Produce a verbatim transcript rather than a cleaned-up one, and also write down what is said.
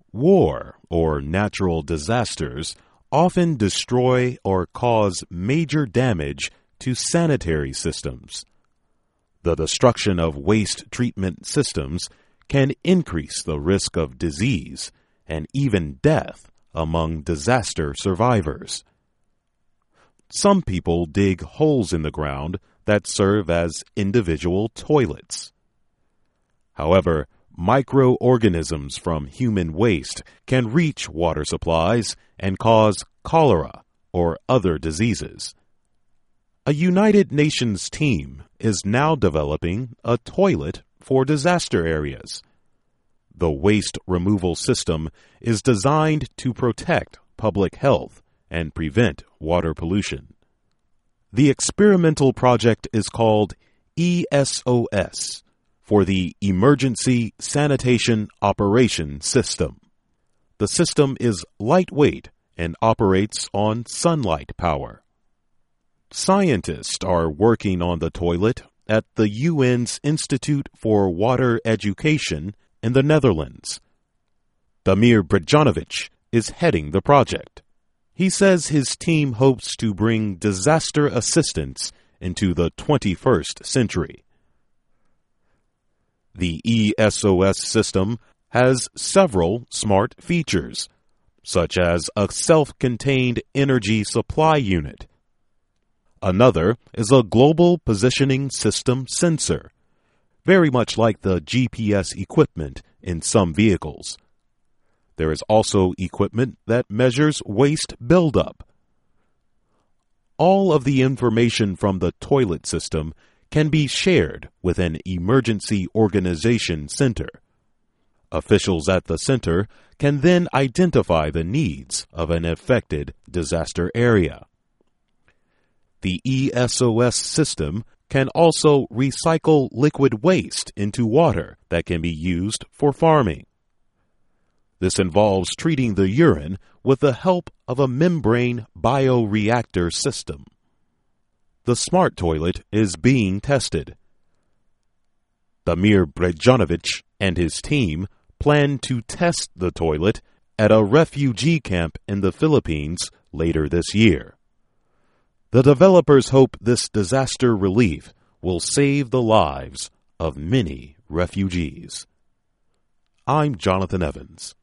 War or natural disasters often destroy or cause major damage to sanitary systems. The destruction of waste treatment systems can increase the risk of disease and even death among disaster survivors. Some people dig holes in the ground that serve as individual toilets. However, microorganisms from human waste can reach water supplies and cause cholera or other diseases. A United Nations team is now developing a toilet for disaster areas. The waste removal system is designed to protect public health and prevent water pollution. The experimental project is called E S O S, for the Emergency Sanitation Operation System. The system is lightweight and operates on sunlight power. Scientists are working on the toilet at the U N's Institute for Water Education in the Netherlands. Damir Brejanovic is heading the project. He says his team hopes to bring disaster assistance into the twenty-first century. The E S O S system has several smart features, such as a self-contained energy supply unit. Another is a global positioning system sensor, very much like the G P S equipment in some vehicles. There is also equipment that measures waste buildup. All of the information from the toilet system can be shared with an emergency organization center. Officials at the center can then identify the needs of an affected disaster area. The E S O S system can also recycle liquid waste into water that can be used for farming. This involves treating the urine with the help of a membrane bioreactor system. The smart toilet is being tested. Damir Brejanovic and his team plan to test the toilet at a refugee camp in the Philippines later this year. The developers hope this disaster relief will save the lives of many refugees. I'm Jonathan Evans.